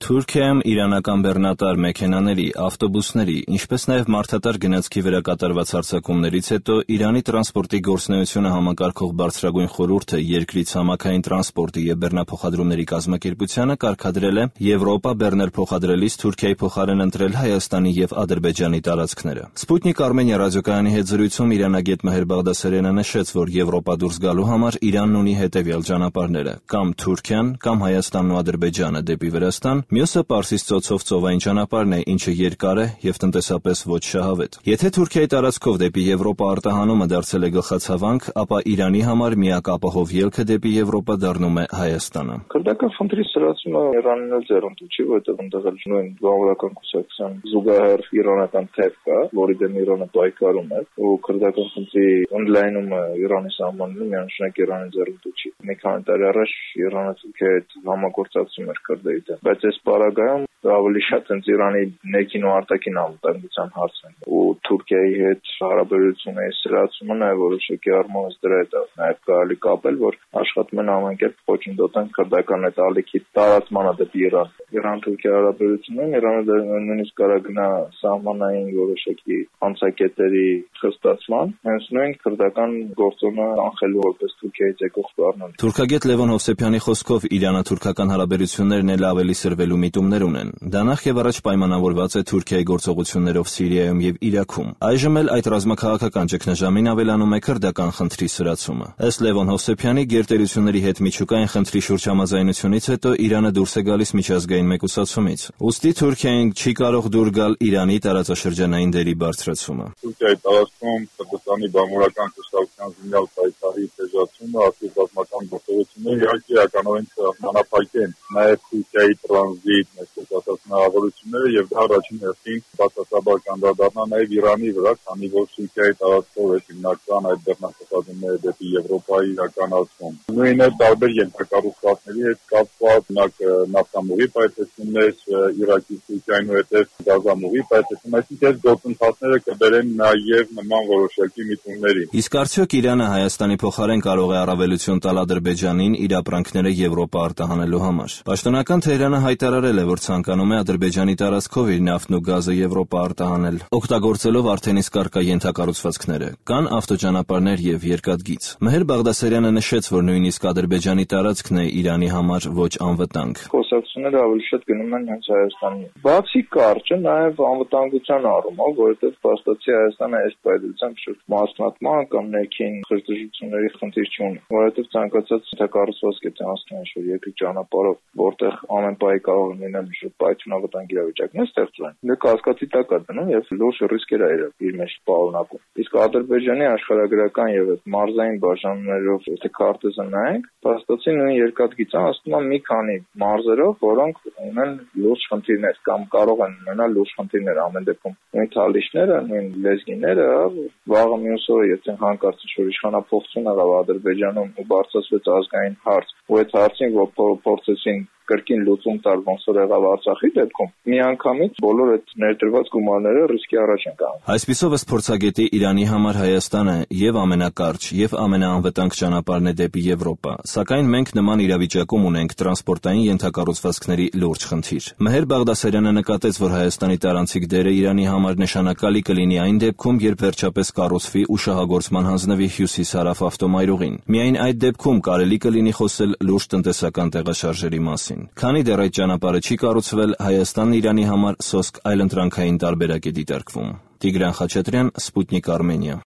Թուրքիայում իրանական բեռնատար մեքենաների, ավտոբուսների, ինչպես նաև մարդատար գնացքի վրա կատարված հարձակումներից հետո Իրանի տրանսպորտի գործունեությունը համակարգող բարձրագույն խորհուրդը երկրի ցամաքային տրանսպորտի և բեռնափոխադրումների կազմակերպությանը կարգադրել է Եվրոպա բեռներ փոխադրելիս Թուրքիայի փոխարեն ընտրել Հայաստանի և Ադրբեջանի տարածքները։ Սպուտնիկ Արմենիա ռադիոկայանի հետ զրույցում իրանագետ Մեհեր Բաղդասարյանը նշեց, որ Եվրոպա դուրս գալու համար Իրանն ունի հետևյալ ճանապարհները՝ կամ Թուրքիան, կամ Հայաստանն ու Ադրբեջանը դեպի Վրաստան, մյուսը Պարսից ծոցով ծովային ճանապարհն է, ինչը երկար է և տնտեսապես ոչ շահավետ։ Եթե Թուրքիայի տարածքով դեպի Եվրոպա արտահանումը դարձել է գլխացավանք, ապա Իրանի համար միակ ապահով ելքը դեպի Եվրոպա դառնում է Հայաստանը։ Քրդական խնդրի սրացումը Իրանին էլ ձեռնտու չի, որովհետև այնտեղ էլ նույն գաղութական կուսակցության զուգահեռ իրանական թեփ կա, որի դեմ Իրանը պայքարում է, ու քրդական խնդրի օնլայնումը Իրանի սահմաններում միանշանակ Իրանին ձեռնտու չի։ Մի քանի տարի առաջ Իրանը Թուրքիայի հետ համագործակցում էր քրդերի դեմ, բայց այս պարագայում ավելի շատ հենց Իրանի ներքին ու արտաքին անվտանգության հարցն է, ու Թուրքիայի հետ հարաբերությունների սրացումը նաև որոշակի առումով դրա հետ է նաև կարելի կապել, որ աշխատում են ամեն կերպ խոչընդոտեն քրդական այդ ալիքի տարածմանը դեպի Իրան։ Իրան-Թուրքիա հարաբերություններն Իրանը նույնիսկ կարող գնա սահմանային որոշակի անցակետերի խստացման, հենց նույն քրդական գործոնը անխելու որպես Թուրքիայից եկող բառներ։ Թուրքագետ Լևոն Հովսեփյանի խոսքով Իրано-թուրքական հարաբերություններն էլ ավելի սրվելու միտումներ ունեն։ Դա նախ եւ առաջ պայմանավորված է Թուրքիայի գործողություններով Սիրիայում եւ Իրաքում։ Այժմ էլ այդ ռազմաքաղաքական ճգնաժամին ավելանում է քրդական խնդրի սրացումը։ Ըստ Լևոն Հովսեփյանի, գերտերությունների հետ միջուկային խնդրի շուրջ համաձայնությունից հետո Իրանը դուրս է գալիս միջազգային մեկուսացումից։ Ուստի Թուրքիային չի կարող դուր գալ Իրանի տարածաշրջանային դերի բարձրացումը։ Թուրքիայի տարածքում Քրդստանի բամորական կշռության զինյալ պայքարի թեժացումը, արտադրական գործողությունները իհարկե իրականորեն կհանապայքեն նաև Թուրքիայի տրանզիտ հնարավորությունները եւ դա առաջին հերթին բացասաբար կանդրադառնա նաեւ Իրանի վրա, քանի որ Թուրքիայի տարածքով է հիմնական այդ բեռնափոխադրումները դեպի Եվրոպայի իրականացում։ Նույնը տարբեր ենթակառուցվածքների հետ կապված, օրինակ նավթամուղի պայթեցումներ, Իրաքի Թուրքիայինու հետև գազամուղի պայթեցում, այսինքն գործընթացները կբերեն նաեւ նման որոշակի միտումների։ Իսկ արդյոք Իրանը Հայաստանի փոխարեն կարող է առավելություն տալ Ադրբեջանին իր ապրանքները Եվրոպա արտահանելու համար։ Պաշտոնական Թեհրանը հայտարարել է, որ ցանկանում է Ադրբեջանի տարածքով իր նավթն ու գազը Եվրոպա արտահանել, օգտագործելով արդեն իսկ առկա ենթակառուցվածքները։ Կան ավտոճանապարհներ եւ երկաթգիծ։ Մեհեր Բաղդասարյանը նշեց, որ նույնիսկ Ադրբեջանի տարածքն է Իրանի համար ոչ անվտանգ։ Խոսակցությունները ավելի շատ գնում են հենց Հայաստանի։ Բացի կարճը նաև անվտանգության առումով, որովհետև փաստացի Հայաստանը այս պայմանությամբ շուտ մասնատման կամ ներքին խժդժությունների խնդիր չունի, որովհետև ցանկացած ենթակառուցվածք է անցնում ինչ-որ երկրի ճանապարհով, որտեղ ամեն պահի կարող է լինել շուտ պայթյունավտանգ իրավիճակներ ստեղծվում։ Դա կասկածի տակ է դնում եւ լուրջ ռիսկեր է իր մեջ պարունակում։ Իսկ Ադրբեջանի աշխարհագրական եւ այդ մարզային բաժանումներով եթե քարտեզը նայենք, փաստացի նույն երկաթգիծը հասնում է մի քանի մարզերով, որոնք ունեն լուրջ խնդիրներ կամ կարող են ունենալ լուրջ խնդիրներ ամեն դեպքում։ Նույն թալիշները, նույն լեզգիները, վաղը մյուս օրը եթե հանկարծ ինչ-որ իշխանափոխություն եղավ Ադրբեջանում ու բարձրացվեց ազգային հարց, ու այդ հարցին փորձեցին կրկին լուծում տալ ոնց որ եղավ Արցախի դեպքում, միանգամից բոլոր այդ ներդրված գումարները ռիսկի առաջ են կանգնում։ Այսպիսով ըստ փորձագետի Իրանի համար Հայաստանը եւ ամենակարճ եւ ամենաանվտանգ ճանապարհն է դեպի Եվրոպա, սակայն մենք նման իրավիճակում ունենք տրանսպորտային ենթակառուցվածքների լուրջ խնդիր։ Մեհեր Բաղդասարյանը նկատեց, որ Հայաստանի տարանցիկ դերը Իրանի համար նշանակալի կլինի այն դեպքում, երբ վերջապես կառուցվի ու շահագործման հանձնվի հյուսիս-հարավ ավտոմայրուղին։ Միայն այդ դեպքում կարելի կլինի խոսել լուրջ տնտեսական տեղաշարժերի մասին։ Քանի դեռ այդ ճանապարհը չի կառուցվել, Հայաստանն Իրանի համար սոսկ այլընտրանքային տարբերակ է դիտարկվում։ Տիգրան Խաչատրյան, Սպուտնիկ Արմենիա։